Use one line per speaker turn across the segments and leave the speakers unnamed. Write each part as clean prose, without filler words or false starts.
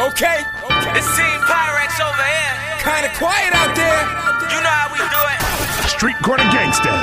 Okay.
It's Team Pyrex over here.
Kinda quiet out there.
You know how we do it.
Street Corner Gangsters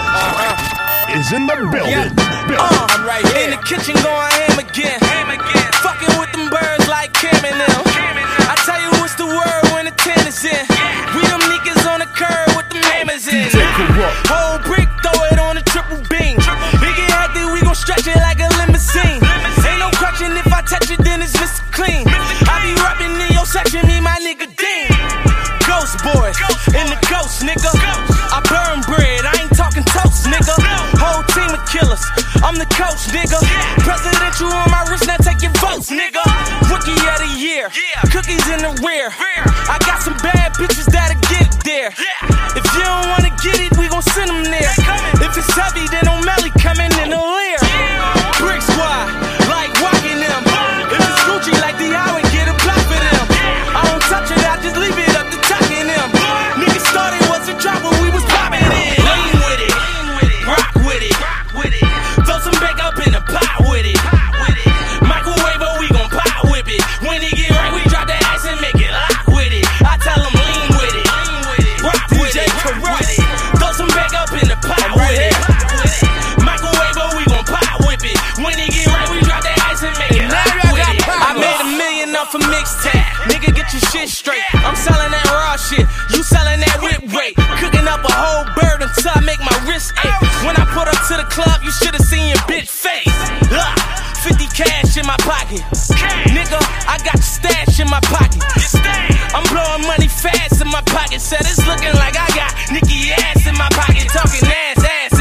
is in the building.
I'm right here.
In the kitchen going ham again. Fucking with them birds like Cam and them. I tell you what's the word when the 10 is in. We them niggas on the curb with them hammers in. Whole brick, throw it on a triple beam. We get hectic, we gon' stretch it like a limousine. Ain't no crutching, if I touch it, then it's Mr. Clean. I be rapping in your section, me my nigga Dean. Ghost boys, in the ghost, nigga. I burn bread, I ain't talking toast, nigga. Whole team of killers, I'm the coach, nigga. Presidential on my wrist, now take your votes, nigga. Rookie of the year, cookies in the rear. I got some bad bitches that'll get it there. If you don't wanna get it, we gon' send them there. If it's heavy, then O'Malley coming in the leer. Brick squad, like walking them. If it's Gucci, like the Howard, get a block for them. I don't touch it, I just leave it up to talking them. Niggas started was a drop when we was popping in. Lean with it, rock with it. Throw some back up in the pot with it. Microwave, but we gon' pop whip it. When it get right, we drop that ass and make it lock with it. I tell them lean with it, rock with it. Throw some back up in the pot with it. Microwave, but we gon' pop whip it. When it get right, we drop that ass and make it lock with it. I made $1 million off a mixtape. Nigga, get your shit straight. I'm selling that raw shit. You selling that whip rate. Cooking up a whole bird until I make my wrist ache. When I put up to the club, you should've seen your bitch face. 50 cash in my pocket. Nigga, I got your stash in my pocket. I'm blowing money fast in my pocket. Said it's looking like I got Nicki ass in my pocket. Talking ass.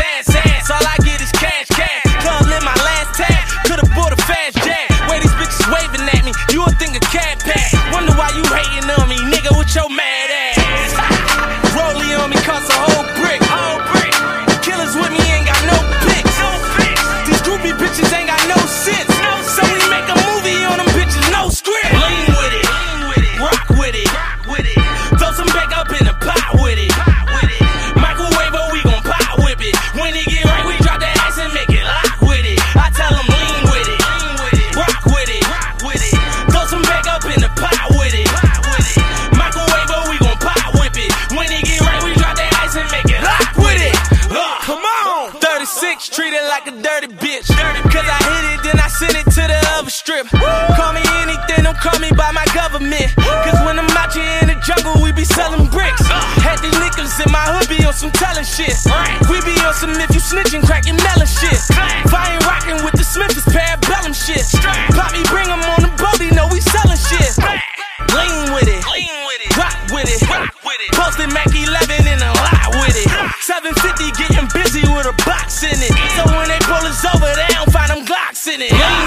All I get is cash. Club in my last tag. Could've bought a fast jag. Way these bitches waving at me, you would think a cat pack. Wonder why you hating on me, nigga, with your mad ass. Rollie on me cost a whole brick. Killers with me ain't got no pics. These groupie bitches ain't got no sense. So we make a movie on them bitches, no script. Lean with it, rock with it. Throw some back up in the pot with it. Microwave, but we gon' pop whip it. When it get right, we drop that ass and make it lock with it. I tell them lean with it, rock with it. Throw some back up in the pot with it. Microwave, but we gon' pop whip it. When it get right, we drop that ass and make it lock with it. Come on, 36 treated like a dirty bitch. Cause I hit it, then I send it to the other strip. Call me anything, don't call me by my government. Cause when I'm out here in the jungle, we be selling bricks. Had these niggas in my hood be on some telling shit. We be on some if you snitching, cracking melon shit. If I ain't rocking with the Smith, it's parabellum shit. Poppy bring them on the boat, he know we selling shit. Lean with it, rock with it. Posted Mac 11 in a lot with it. 750 getting busy with a box in it. So when they pull us over, they don't find them Glocks in it.